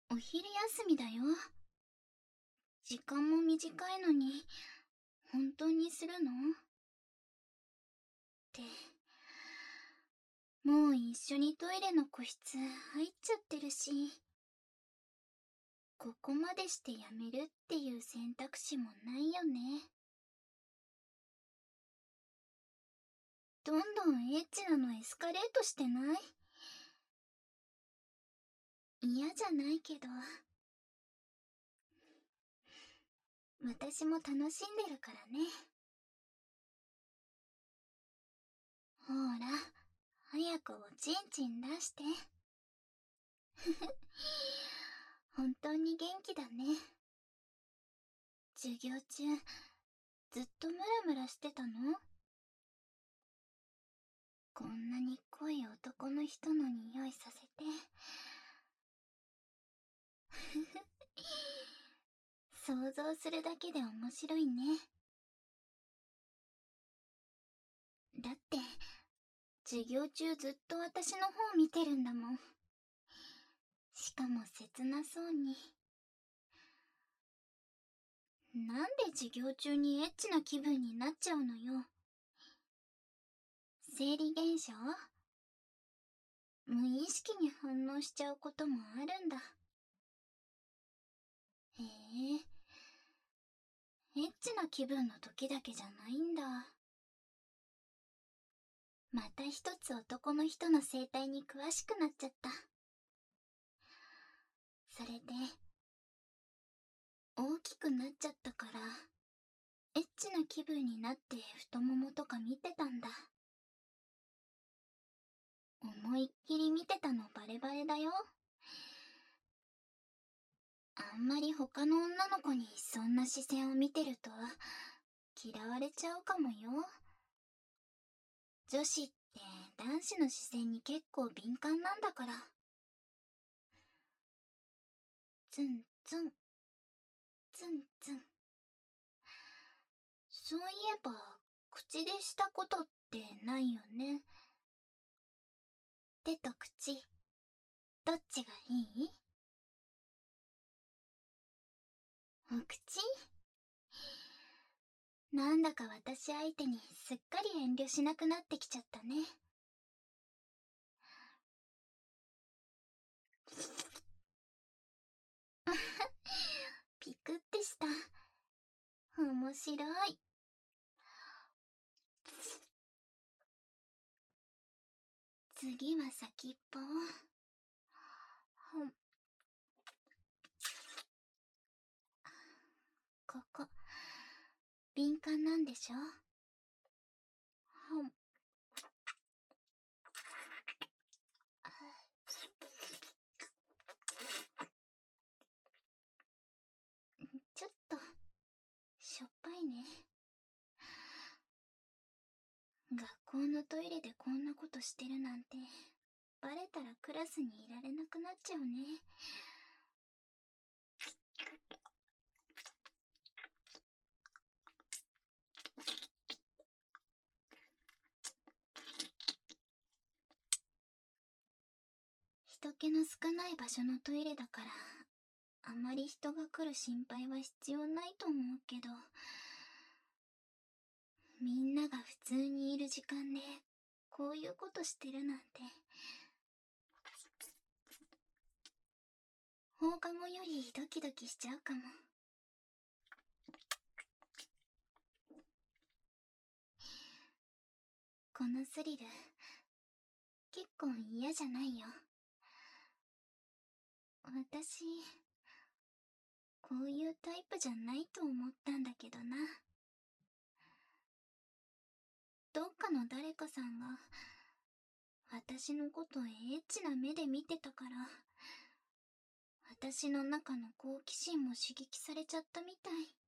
お昼休みだよ。時間も短いのに、本当にするの？って、もう一緒にトイレの個室入っちゃってるし、ここまでしてやめるっていう選択肢もないよね。どんどんエッチなのエスカレートしてない？嫌じゃないけど、私も楽しんでるからね。ほら、早くおちんちん出して。本当に元気だね。授業中、ずっとムラムラしてたの？こんなに濃い男の人の匂いさせて。想像するだけで面白いね。だって、授業中ずっと私の方見てるんだもん。しかも切なそうに。なんで授業中にエッチな気分になっちゃうのよ。生理現象？無意識に反応しちゃうこともあるんだ。へえ、エッチな気分の時だけじゃないんだ。また一つ男の人の生態に詳しくなっちゃった。それで、大きくなっちゃったから、エッチな気分になって太ももとか見てたんだ。思いっきり見てたのバレバレだよ。あんまり他の女の子にそんな視線を見てると嫌われちゃうかもよ。女子って男子の視線に結構敏感なんだから。ツンツン、ツンツン。そういえば、口でしたことってないよね。手と口、どっちがいい？お口？なんだか私相手にすっかり遠慮しなくなってきちゃったね。ピクってした。面白い。次は先っぽ。ここ、敏感なんでしょ？ちょっと、しょっぱいね。学校のトイレでこんなことしてるなんて、バレたらクラスにいられなくなっちゃうね。人気の少ない場所のトイレだから、あまり人が来る心配は必要ないと思うけど、みんなが普通にいる時間で、こういうことしてるなんて。放課後よりドキドキしちゃうかも。このスリル、結構嫌じゃないよ。私、こういうタイプじゃないと思ったんだけどな。どっかの誰かさんが、私のことをエッチな目で見てたから、私の中の好奇心も刺激されちゃったみたい。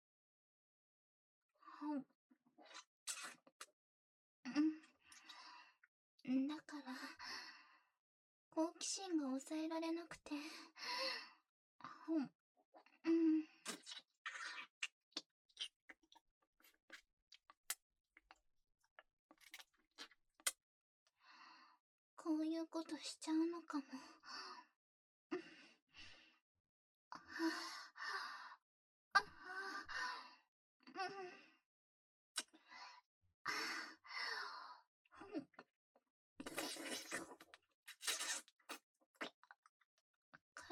だから、好奇心が抑えられなくて、こういうことしちゃうのかも。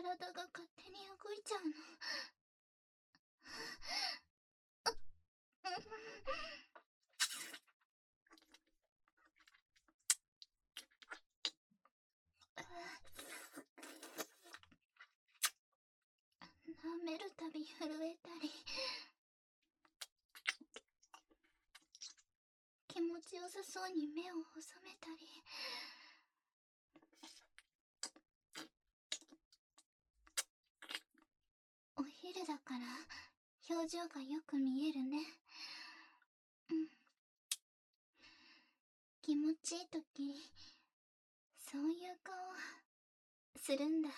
体が勝手に動いちゃうの。舐めるたび震えたり、気持ちよさそうに目を細めたり。お昼だから表情がよく見えるね。うん。気持ちいいとき、そういう顔するんだ。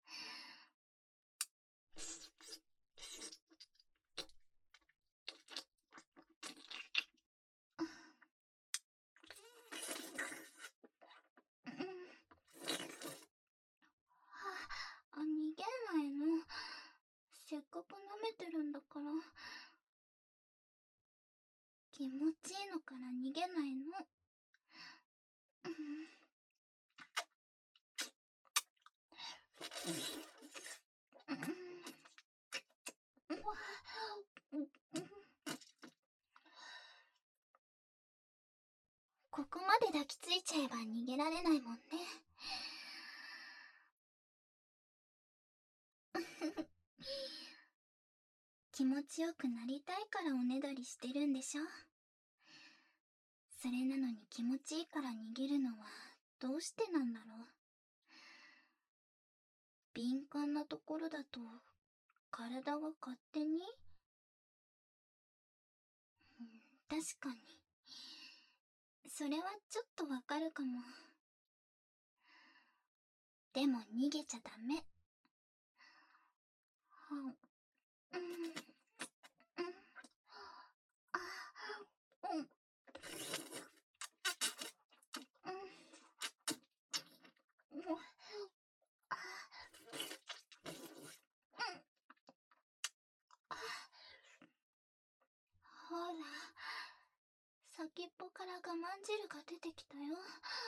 逃げないの。せっかく舐めてるんだから。気持ちいいのから逃げないの。ここまで抱きついちゃえば逃げられないもんね。気持ちよくなりたいからおねだりしてるんでしょ。それなのに気持ちいいから逃げるのはどうしてなんだろう。敏感なところだと体が勝手に、確かにそれはちょっとわかるかも。でも逃げちゃダメ。ほら、先っぽから我慢汁が出てきたよ。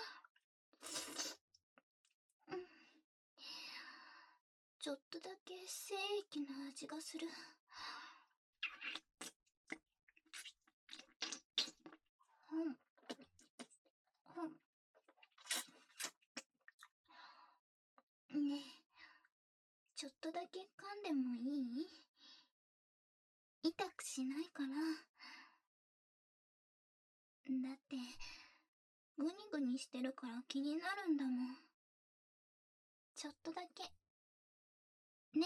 ちょっとだけ精液の味がする。ねえ、ちょっとだけ噛んでもいい？痛くしないから。だって、グニグニしてるから気になるんだもん。ちょっとだけ。ね。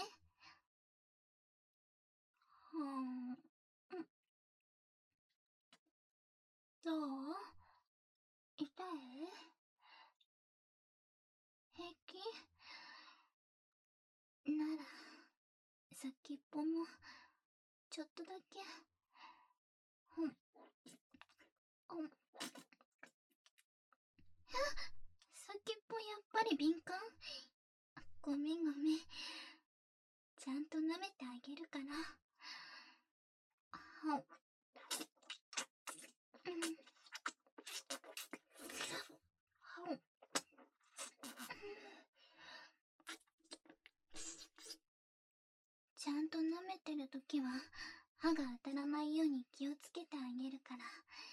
どう？痛い？平気？なら、先っぽも、ちょっとだけ。先っぽやっぱり敏感？ごめんごめん。ちゃんと舐めてあげるから。ちゃんと舐めてるときは歯が当たらないように気をつけてあげるから。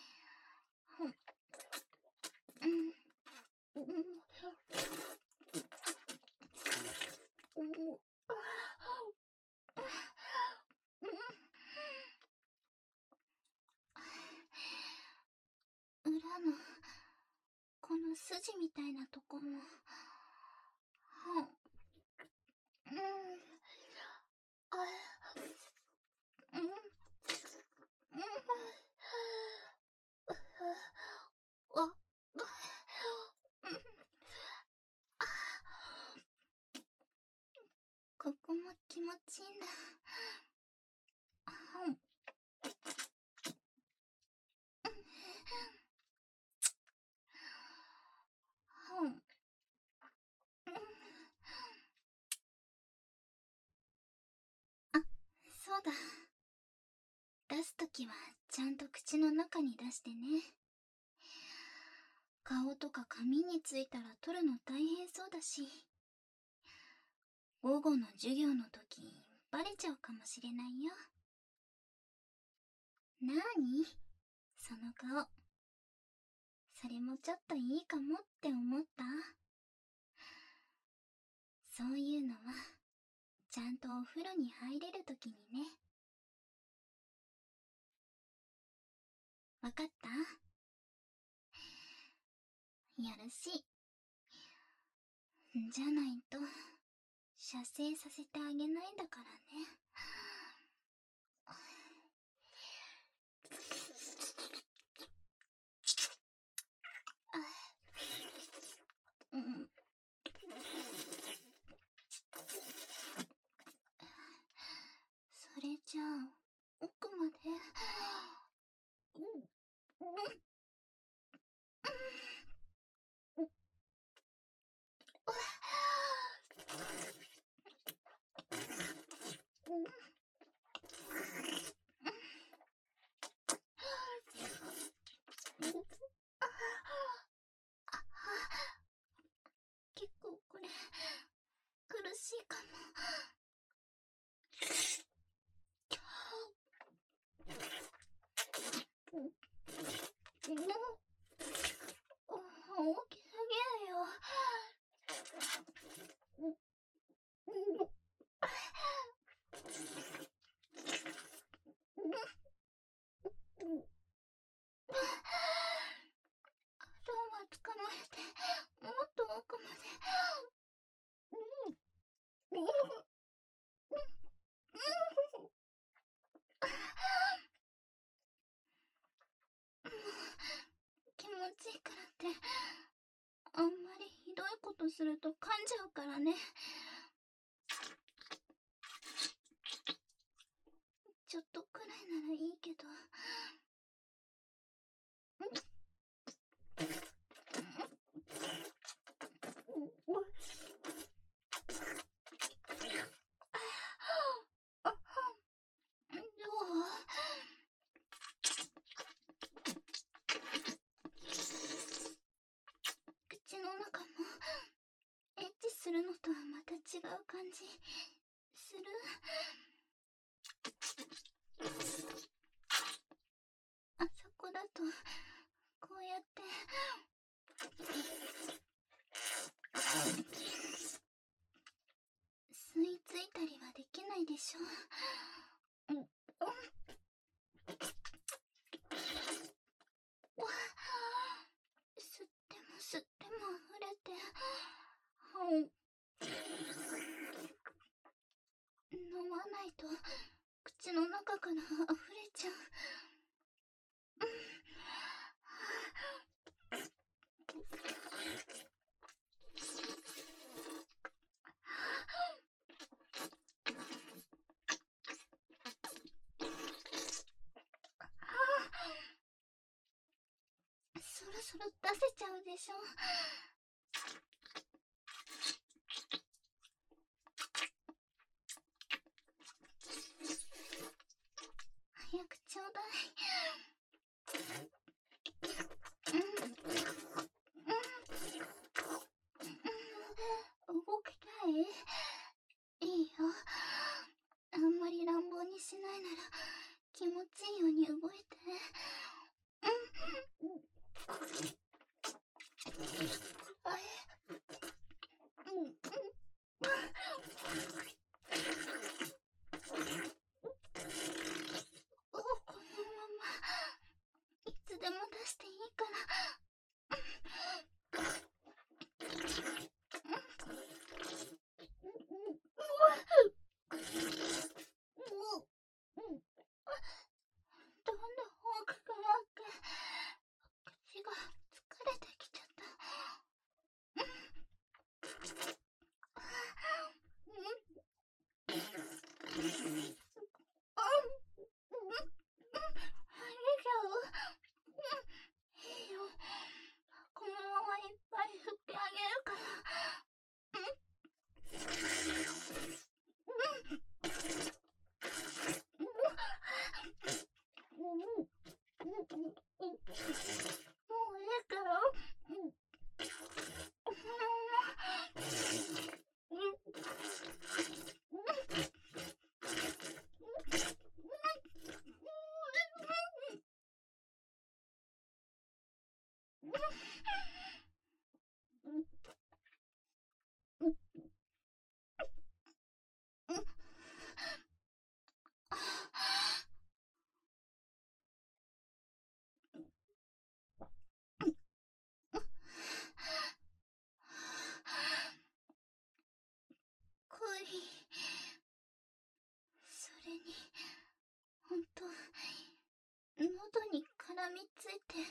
裏のこの筋みたいなとこも。ここも気持ちいいんだ。あ、そうだ。出すときはちゃんと口の中に出してね。顔とか髪についたら取るの大変そうだし。 午後の授業の時バレちゃうかもしれないよ。なーにその顔。それもちょっといいかもって思った。そういうのはちゃんとお風呂に入れる時にね。わかった？やるし。じゃないと射精させてあげないんだからね。うん。それじゃあ奥まで。結構これ苦しいかも。大きすぎるよ。頭は捕まえてもっと奥まで。気持ちいいからってあんまりひどいことすると噛んじゃうからね。ちょっとくらいならいいけど。どう？口の中もエッチするのとはまた違う感じする？あそこだとこうやって吸い付いたりはできないでしょ。吸っても吸っても溢れて、飲まないと口の中から溢れちゃう。そろそろ出せちゃうでしょ。早くちょうだい。動きたい？いいよ。あんまり乱暴にしないなら気持ちいいように動いて。あれ？このままいつでも出していいから。大ついて。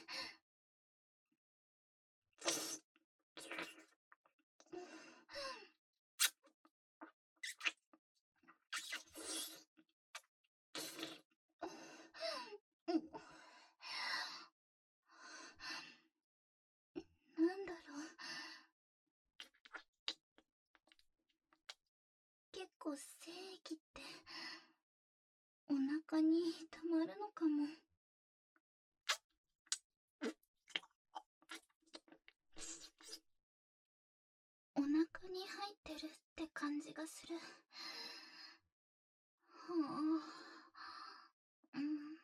なんだろう。結構精液ってお腹に溜まるのかも。お腹に入ってるって感じがする。はあ、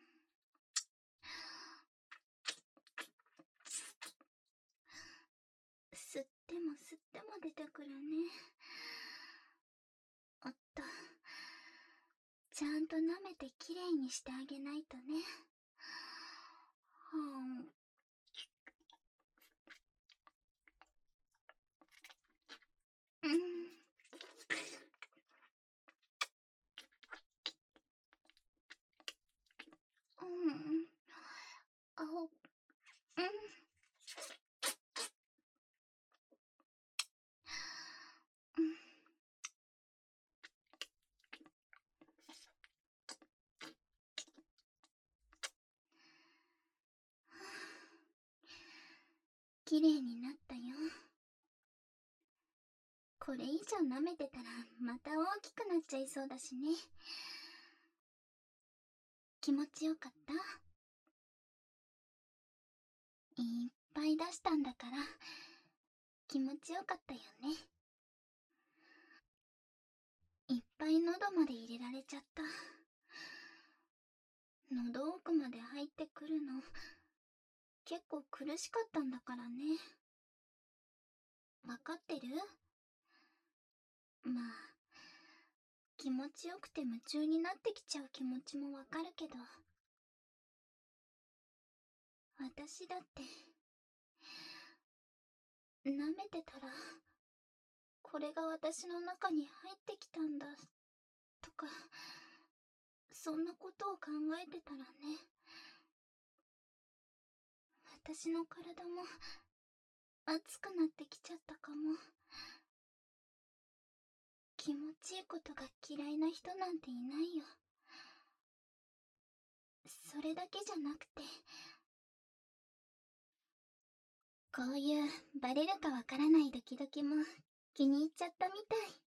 吸っても吸っても出てくるね。おっと、ちゃんと舐めてきれいにしてあげないとね。はあ、あ、きれいになったよ。これ以上舐めてたらまた大きくなっちゃいそうだしね。気持ちよかった？いっぱい出したんだから気持ちよかったよね。いっぱい喉まで入れられちゃった。喉奥まで入ってくるの結構苦しかったんだからね。わかってる？まあ、気持ちよくて夢中になってきちゃう気持ちもわかるけど、私だって舐めてたらこれが私の中に入ってきたんだとか、そんなことを考えてたらね、私の体も熱くなってきちゃったかも。気持ちいいことが嫌いな人なんていないよ。それだけじゃなくて、こういうバレるかわからないドキドキも気に入っちゃったみたい。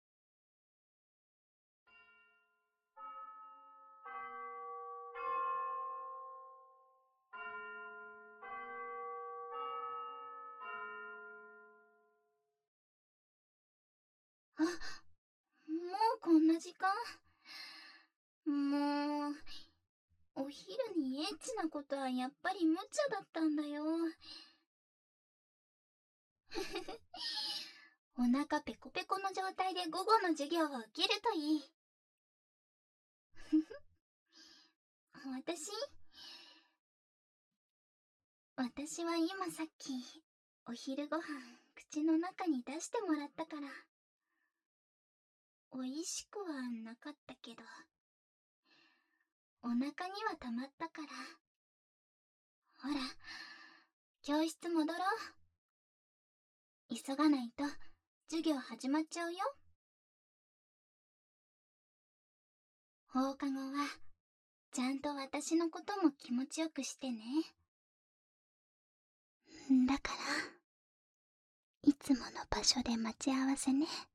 あ、もうこんな時間？もう、お昼にエッチなことはやっぱり無茶だったんだよ。お腹ペコペコの状態で午後の授業を受けるといい。私私は今さっきお昼ご飯口の中に出してもらったから、美味しくはなかったけどお腹にはたまったから。ほら、教室戻ろう。急がないと授業始まっちゃうよ。放課後はちゃんと私のことも気持ちよくしてね。だからいつもの場所で待ち合わせね。